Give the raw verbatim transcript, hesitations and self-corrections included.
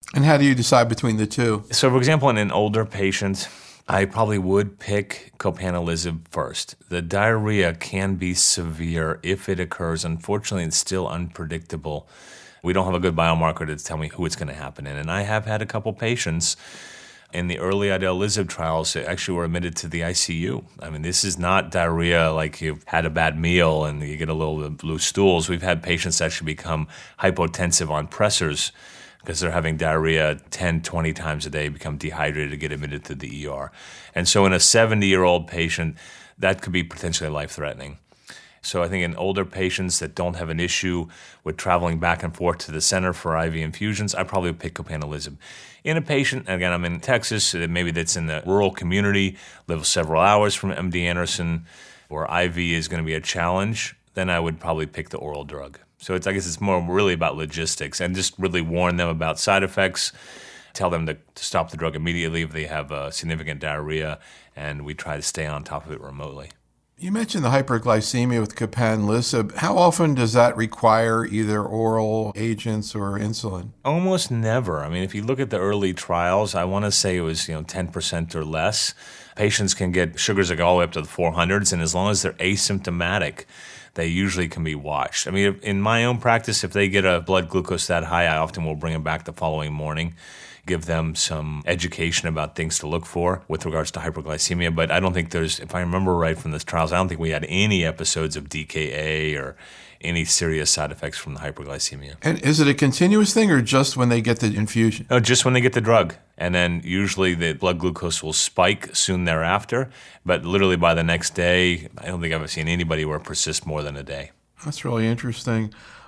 And how do you decide between the two? So, for example, in an older patient, I probably would pick copanlisib first. The diarrhea can be severe if it occurs. Unfortunately, it's still unpredictable. We don't have a good biomarker to tell me who it's going to happen in. And I have had a couple patients in the early idelalisib trials that actually were admitted to the I C U. I mean, this is not diarrhea like you've had a bad meal and you get a little loose stools. We've had patients actually become hypotensive on pressors because they're having diarrhea ten, twenty times a day, become dehydrated, get admitted to the E R. And so in a seventy-year-old patient, that could be potentially life-threatening. So I think in older patients that don't have an issue with traveling back and forth to the center for I V infusions, I probably would pick copanlisib. In a patient, again, I'm in Texas, maybe that's in the rural community, lives several hours from M D Anderson, where I V is going to be a challenge, then I would probably pick the oral drug. So it's, I guess it's more really about logistics and just really warn them about side effects, tell them to, to stop the drug immediately if they have uh, significant diarrhea, and we try to stay on top of it remotely. You mentioned the hyperglycemia with copanlisib. How often does that require either oral agents or insulin? Almost never. I mean, if you look at the early trials, I want to say it was, you know, ten percent or less. Patients can get sugars that go all the way up to the four hundreds, and as long as they're asymptomatic, they usually can be watched. I mean, in my own practice, if they get a blood glucose that high, I often will bring them back the following morning, give them some education about things to look for with regards to hyperglycemia. But I don't think there's, if I remember right from the trials, I don't think we had any episodes of D K A or any serious side effects from the hyperglycemia. And is it a continuous thing or just when they get the infusion? No, just when they get the drug. And then usually the blood glucose will spike soon thereafter. But literally by the next day, I don't think I've ever seen anybody where it persists more than a day. That's really interesting.